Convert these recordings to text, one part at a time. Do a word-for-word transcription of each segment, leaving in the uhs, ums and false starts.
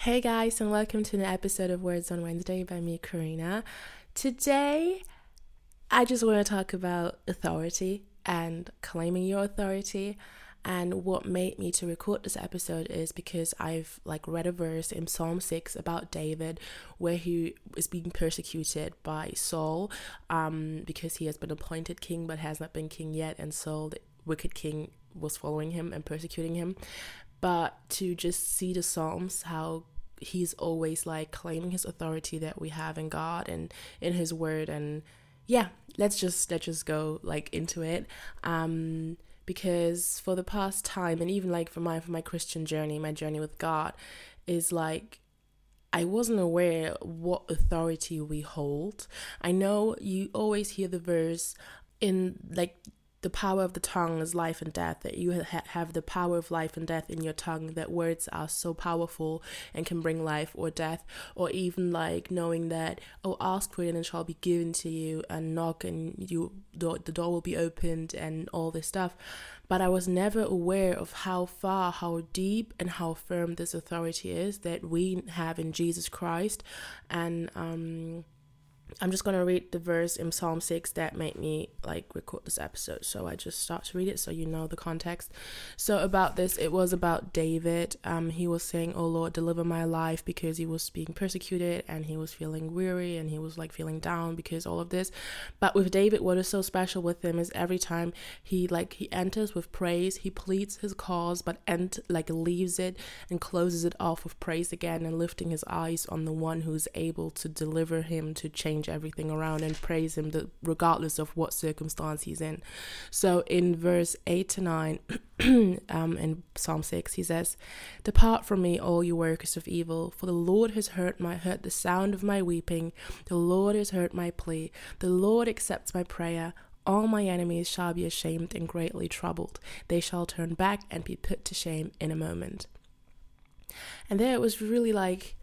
Hey guys, and welcome to an episode of Words on Wednesday by me, Karina. Today, I just want to talk about authority and claiming your authority. And what made me to record this episode is because I've like read a verse in Psalm six about David where he is being persecuted by Saul um, because he has been appointed king but has not been king yet, and Saul, the wicked king, was following him and persecuting him. But to just see the Psalms, how he's always like claiming his authority that we have in God and in his word. And yeah, let's just let's just go like into it. Um because for the past time, and even like for my for my Christian journey, my journey with God is like I wasn't aware what authority we hold. I know you always hear the verse in like the power of the tongue is life and death, that you ha- have the power of life and death in your tongue, that words are so powerful and can bring life or death, or even like knowing that, oh, ask for it and it shall be given to you, and knock and you the, the door will be opened, and all this stuff. But I was never aware of how far, how deep and how firm this authority is that we have in Jesus Christ. And um I'm just going to read the verse in Psalm six that made me like record this episode. So I just start to read it so you know the context. So about this, it was about David. Um, he was saying, "Oh Lord, deliver my life," because he was being persecuted and he was feeling weary and he was like feeling down because all of this. But with David, what is so special with him is every time he like he enters with praise, he pleads his cause, but end like leaves it and closes it off with praise again and lifting his eyes on the one who's able to deliver him, to change everything around, and praise him regardless of what circumstance he's in. So in verse eight to nine um, in Psalm six, he says, "Depart from me, all you workers of evil, for the Lord has heard my heard the sound of my weeping. The Lord has heard my plea. The Lord accepts my prayer. All my enemies shall be ashamed and greatly troubled. They shall turn back and be put to shame in a moment." And there it was really like,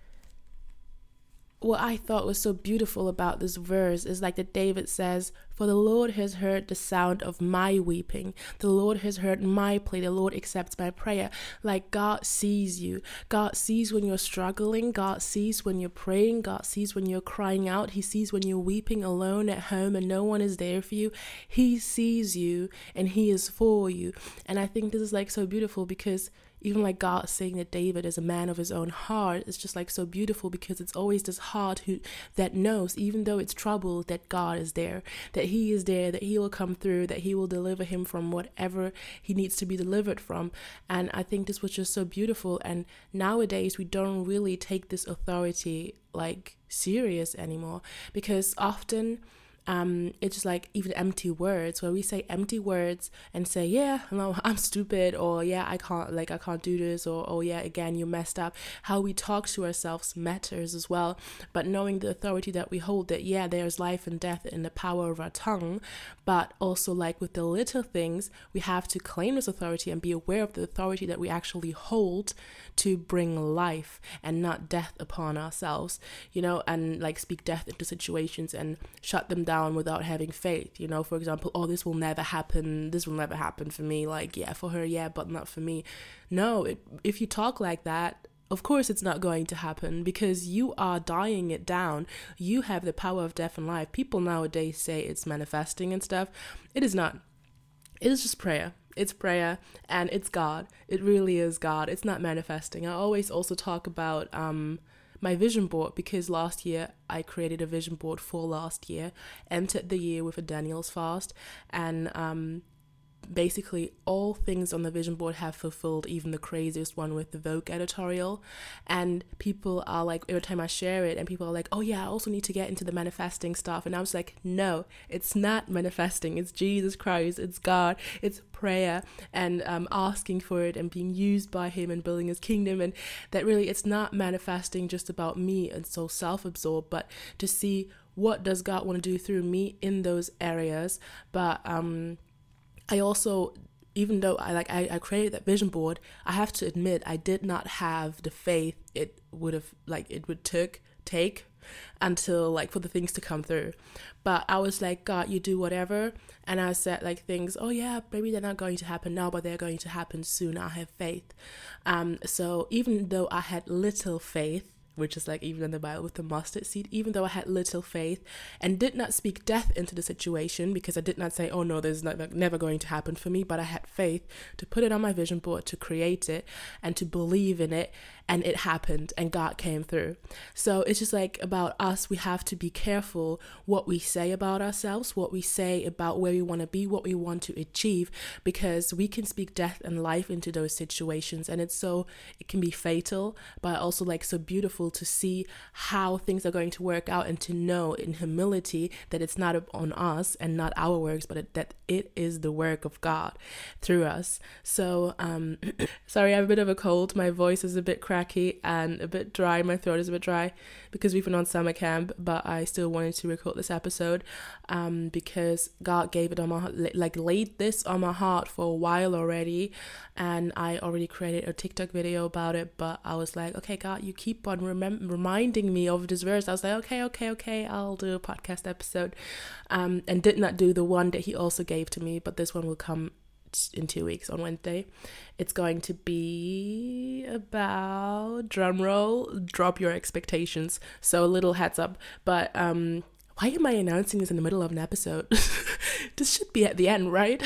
what I thought was so beautiful about this verse is like that David says, "For the Lord has heard the sound of my weeping. The Lord has heard my plea. The Lord accepts my prayer." Like God sees you. God sees when you're struggling. God sees when you're praying. God sees when you're crying out. He sees when you're weeping alone at home and no one is there for you. He sees you and he is for you. And I think this is like so beautiful because even like God saying that David is a man of his own heart, it's just like so beautiful because it's always this heart who that knows, even though it's trouble, that God is there, that he is there, that he will come through, that he will deliver him from whatever he needs to be delivered from. And I think this was just so beautiful. And nowadays we don't really take this authority like serious anymore, because often Um, it's just like even empty words, where we say empty words and say, yeah, no, I'm stupid, or yeah, I can't, like, I can't do this, or, oh yeah, again, you messed up. How we talk to ourselves matters as well. But knowing the authority that we hold, that yeah, there's life and death in the power of our tongue, but also like with the little things, we have to claim this authority and be aware of the authority that we actually hold to bring life and not death upon ourselves, you know, and like speak death into situations and shut them down without having faith. You know, for example, oh, this will never happen, this will never happen for me, like, yeah, for her, yeah, but not for me. No, it, if you talk like that, of course it's not going to happen, because you are dying it down. You have the power of death and life. People nowadays say it's manifesting and stuff. It is not. It is just prayer. It's prayer and it's God. It really is God. It's not manifesting. I always also talk about um my vision board, because last year I created a vision board for last year, entered the year with a Daniel's fast, and um basically all things on the vision board have fulfilled, even the craziest one with the Vogue editorial. And people are like, every time I share it, and people are like, oh yeah, I also need to get into the manifesting stuff. And I was like, no, it's not manifesting. It's Jesus Christ, it's God, it's prayer, and um, asking for it and being used by him and building his kingdom. And that really, it's not manifesting just about me and so self-absorbed, but to see what does God want to do through me in those areas. But um I also, even though I like I, I created that vision board, I have to admit I did not have the faith it would have like it would took take until like for the things to come through. But I was like, God, you do whatever. And I said like things, oh yeah, maybe they're not going to happen now, but they're going to happen soon. I have faith. Um, so even though I had little faith, which is like even in the Bible with the mustard seed, even though I had little faith and did not speak death into the situation, because I did not say, oh no, there's not, never going to happen for me, but I had faith to put it on my vision board, to create it and to believe in it, and it happened and God came through. So it's just like about us, we have to be careful what we say about ourselves, what we say about where we want to be, what we want to achieve, because we can speak death and life into those situations, and it's so, it can be fatal, but also like so beautiful to see how things are going to work out, and to know in humility that it's not on us and not our works, but it, that it is the work of God through us. So um sorry, I have a bit of a cold, my voice is a bit cracky and a bit dry, my throat is a bit dry because we've been on summer camp, but I still wanted to record this episode um because God gave it on my heart, like laid this on my heart for a while already, and I already created a TikTok video about it, but I was like, okay God, you keep on remembering reminding me of this verse. I was like, okay, okay, okay, I'll do a podcast episode, um, and did not do the one that he also gave to me, but this one will come in two weeks on Wednesday. It's going to be about, drum roll, drop your expectations. So a little heads up, but um, why am I announcing this in the middle of an episode? This should be at the end, right?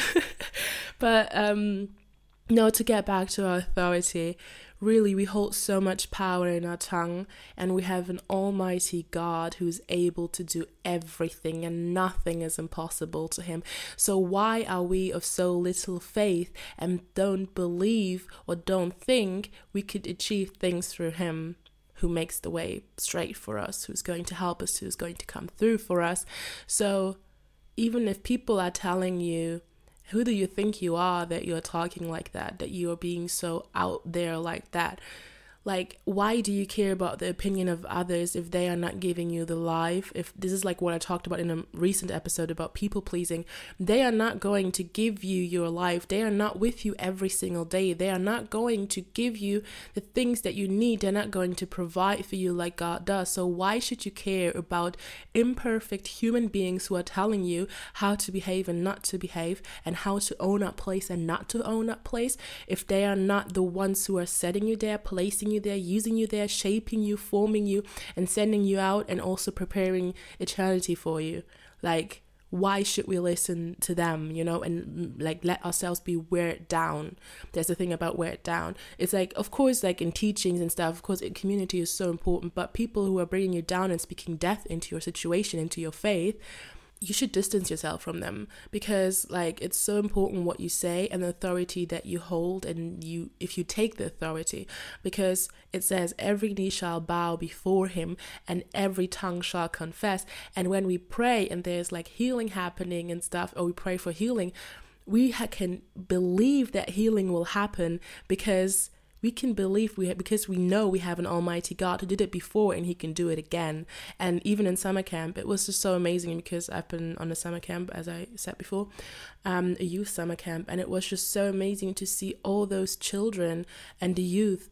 But um, no, to get back to our authority, really, we hold so much power in our tongue, and we have an almighty God who's able to do everything, and nothing is impossible to him. So why are we of so little faith and don't believe or don't think we could achieve things through him, who makes the way straight for us, who's going to help us, who's going to come through for us? So even if people are telling you, who do you think you are that you're talking like that, that you are being so out there like that? Like, why do you care about the opinion of others if they are not giving you the life? If this is like what I talked about in a recent episode about people pleasing, they are not going to give you your life. They are not with you every single day. They are not going to give you the things that you need. They're not going to provide for you like God does. So why should you care about imperfect human beings who are telling you how to behave and not to behave, and how to own up place and not to own up place, if they are not the ones who are setting you there, placing you there, using you there, shaping you, forming you, and sending you out, and also preparing eternity for you? Like, why should we listen to them, you know, and like let ourselves be weighed down? There's a thing about weighed down. It's like, of course, like in teachings and stuff, of course, community is so important, but people who are bringing you down and speaking death into your situation, into your faith, you should distance yourself from them, because like it's so important what you say and the authority that you hold, and you if you take the authority, because it says every knee shall bow before him and every tongue shall confess. And when we pray and there's like healing happening and stuff, or we pray for healing, we ha- can believe that healing will happen, because we can believe we have, because we know we have an almighty God who did it before and he can do it again. And even in summer camp, it was just so amazing, because I've been on a summer camp, as I said before, um, a youth summer camp, and it was just so amazing to see all those children and the youth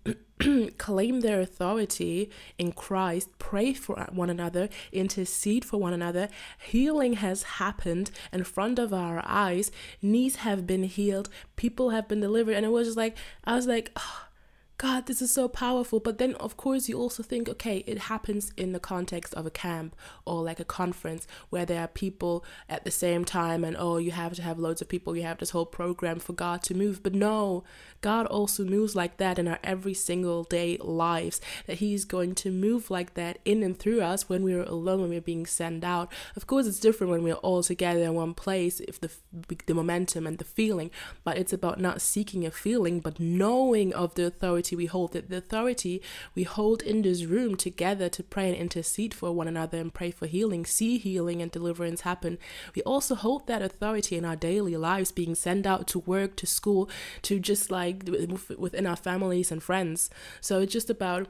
claim their authority in Christ, pray for one another, intercede for one another. Healing has happened in front of our eyes. Knees have been healed. People have been delivered. And it was just like, I was like, oh, God, this is so powerful. But then, of course, you also think, okay, it happens in the context of a camp or like a conference where there are people at the same time, and oh, you have to have loads of people, you have this whole program for God to move. But no, God also moves like that in our every single day lives, that he's going to move like that in and through us when we're alone, when we're being sent out. Of course, it's different when we're all together in one place, if the the momentum and the feeling, but it's about not seeking a feeling, but knowing of the authority we hold, that the authority we hold in this room together to pray and intercede for one another and pray for healing, see healing and deliverance happen. We also hold that authority in our daily lives, being sent out to work, to school, to just like within our families and friends. So it's just about,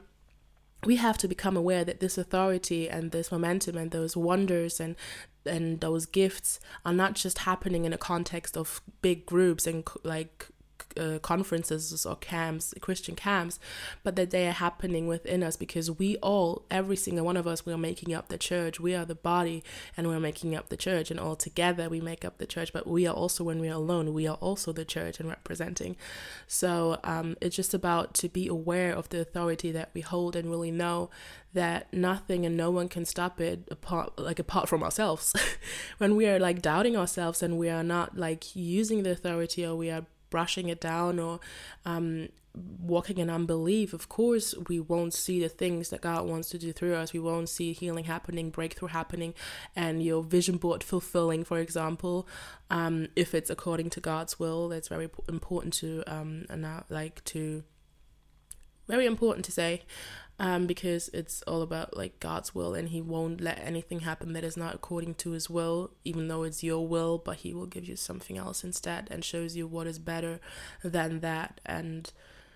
we have to become aware that this authority and this momentum and those wonders and and those gifts are not just happening in a context of big groups and like uh, conferences or camps, Christian camps, but that they are happening within us, because we all, every single one of us, we are making up the church. We are the body, and we're making up the church, and all together we make up the church. But we are also, when we are alone, we are also the church and representing. So um, it's just about to be aware of the authority that we hold, and really know that nothing and no one can stop it apart, like apart from ourselves. When we are like doubting ourselves and we are not like using the authority, or we are brushing it down, or um, walking in unbelief, of course we won't see the things that God wants to do through us. We won't see healing happening, breakthrough happening, and your vision board fulfilling, for example. Um, if it's according to God's will, that's very important to um, and now like to very important to say. Um, because it's all about like God's will, and he won't let anything happen that is not according to his will, even though it's your will, but he will give you something else instead and shows you what is better than that. And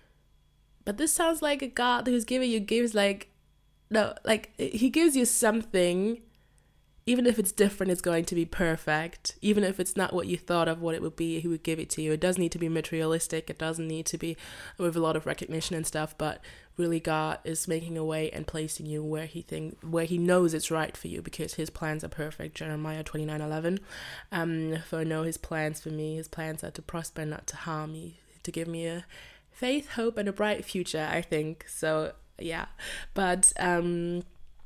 but this sounds like a God who's giving you gives like no like he gives you something. Even if it's different, it's going to be perfect. Even if it's not what you thought of what it would be, he would give it to you. It doesn't need to be materialistic. It doesn't need to be with a lot of recognition and stuff. But really, God is making a way and placing you where he think where he knows it's right for you, because his plans are perfect. Jeremiah twenty-nine eleven. Um, for I know his plans for me. His plans are to prosper, not to harm me, to give me a faith, hope, and a bright future, I think. So yeah, but um,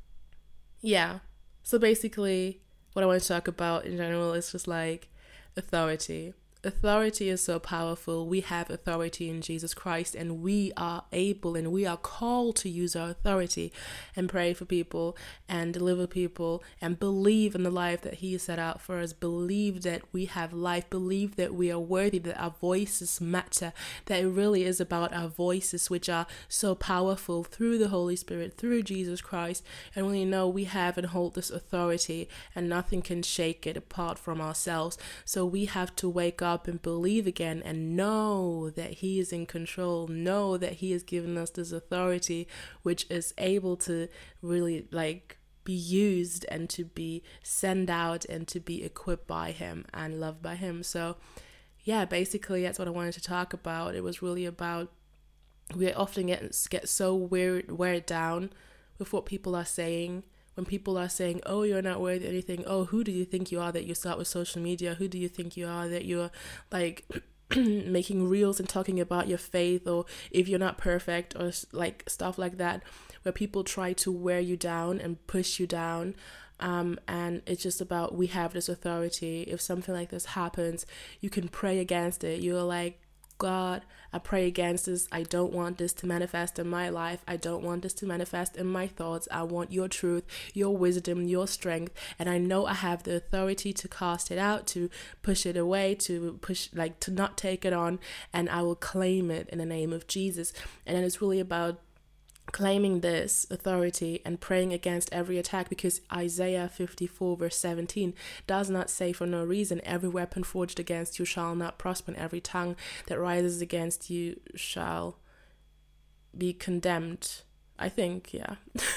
yeah. So basically, what I want to talk about in general is just like authority. Authority is so powerful. We have authority in Jesus Christ, and we are able and we are called to use our authority and pray for people and deliver people and believe in the life that he has set out for us. Believe that we have life. Believe that we are worthy, that our voices matter, that it really is about our voices, which are so powerful through the Holy Spirit, through Jesus Christ. And we know we have and hold this authority, and nothing can shake it apart from ourselves. So we have to wake up up and believe again, and know that he is in control, know that he has given us this authority, which is able to really like be used and to be sent out and to be equipped by him and loved by him. So yeah, basically that's what I wanted to talk about. It was really about, we often get get so weird wear down with what people are saying. When people are saying, oh, you're not worth anything. Oh, who do you think you are that you start with social media? Who do you think you are that you're like making reels and talking about your faith? Or if you're not perfect, or like stuff like that, where people try to wear you down and push you down. Um, and it's just about, we have this authority. If something like this happens, you can pray against it. You're like, God, I pray against this. I don't want this to manifest in my life. I don't want this to manifest in my thoughts. I want your truth, your wisdom, your strength. And I know I have the authority to cast it out, to push it away, to push, like to not take it on. And I will claim it in the name of Jesus. And then it's really about claiming this authority and praying against every attack, because Isaiah fifty-four verse seventeen does not say for no reason, every weapon forged against you shall not prosper, and every tongue that rises against you shall be condemned. I think, yeah.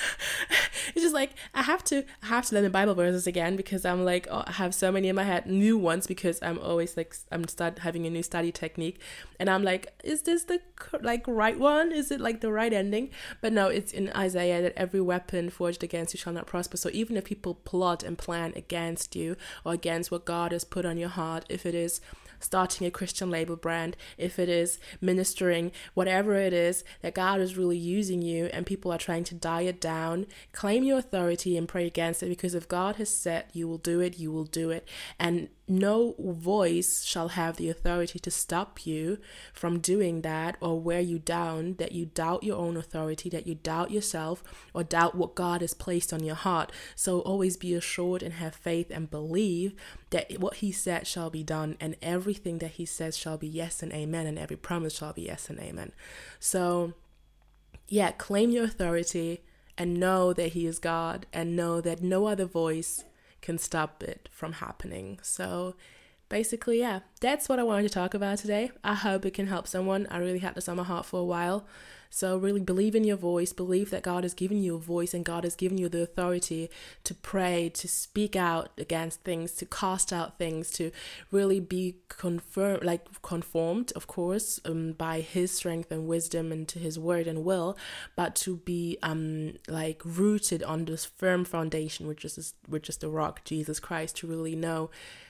It's just like, I have to I have to learn the Bible verses again, because I'm like, oh, I have so many in my head, new ones, because I'm always like, I'm start having a new study technique, and I'm like, is this the like right one? Is it like the right ending? But no, it's in Isaiah that every weapon forged against you shall not prosper. So even if people plot and plan against you, or against what God has put on your heart, if it is starting a Christian label brand, if it is ministering, whatever it is, that God is really using you and people are trying to die it down, claim your authority and pray against it, because if God has said you will do it, you will do it. And no voice shall have the authority to stop you from doing that, or wear you down, that you doubt your own authority, that you doubt yourself, or doubt what God has placed on your heart. So always be assured and have faith and believe that what he said shall be done, and everything that he says shall be yes and amen, and every promise shall be yes and amen. So yeah, claim your authority and know that he is God, and know that no other voice can stop it from happening. So basically, yeah, that's what I wanted to talk about today. I hope it can help someone. I really had this on my heart for a while. So really believe in your voice, believe that God has given you a voice and God has given you the authority to pray, to speak out against things, to cast out things, to really be confirmed, like conformed, of course, um, by his strength and wisdom and to his word and will, but to be um like rooted on this firm foundation, which is which is the rock, Jesus Christ, to really know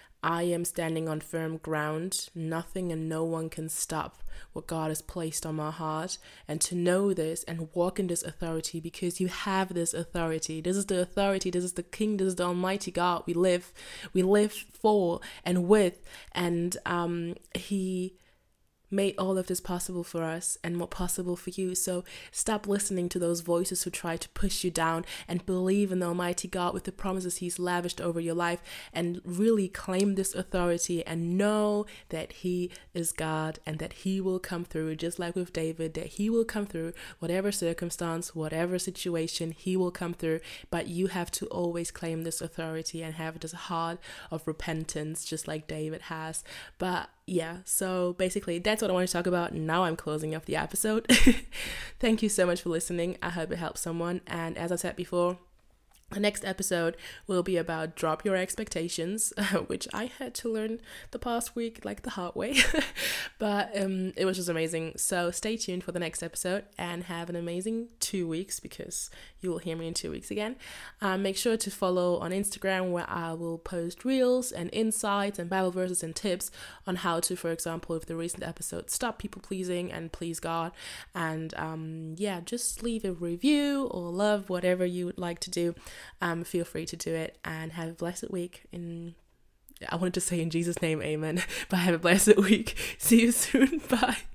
I am standing on firm ground. Nothing and no one can stop what God has placed on my heart. And to know this and walk in this authority, because you have this authority. This is the authority. This is the King. This is the Almighty God we live. We live for and with. And um, he made all of this possible for us and more possible for you. So stop listening to those voices who try to push you down, and believe in the Almighty God with the promises he's lavished over your life, and really claim this authority and know that he is God and that he will come through, just like with David, that he will come through whatever circumstance, whatever situation, he will come through. But you have to always claim this authority and have this heart of repentance, just like David has. But yeah, so basically that's what I want to talk about. Now I'm closing off the episode. Thank you so much for listening. I hope it helps someone. And as I said before, the next episode will be about drop your expectations, which I had to learn the past week, like the hard way. But um, it was just amazing. So stay tuned for the next episode and have an amazing two weeks because you will hear me in two weeks again. Um, make sure to follow on Instagram, where I will post reels and insights and Bible verses and tips on how to, for example, with the recent episode, stop people pleasing and please God. And um, yeah, just leave a review or love, whatever you would like to do. Um, feel free to do it, and have a blessed week. In I wanted to say in Jesus' name, amen, but have a blessed week. See you soon. Bye.